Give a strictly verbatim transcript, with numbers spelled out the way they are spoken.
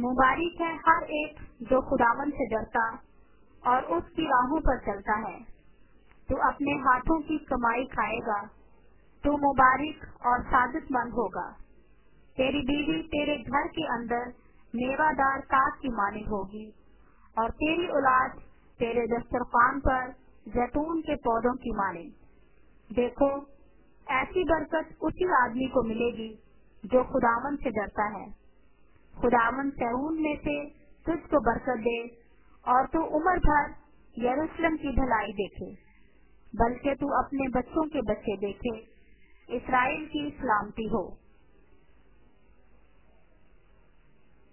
मुबारक है हर एक जो खुदावन से डरता और उसकी राहों पर चलता है। तू अपने हाथों की कमाई खाएगा, तू मुबारक और सादतमंद होगा। तेरी बीवी तेरे घर के अंदर मेवादार ताक की मानी होगी और तेरी औलाद तेरे दस्तरखान पर जैतून के पौधों की मानी। देखो, ऐसी बरकत उसी आदमी को मिलेगी जो खुदावन से डरता है। खुदावन सहून में से तुझको बरकत दे और तू उम्र भर यरूशलेम की भलाई देखे, बल्कि तू अपने बच्चों के बच्चे देखे, इस्राएल की सलामती हो।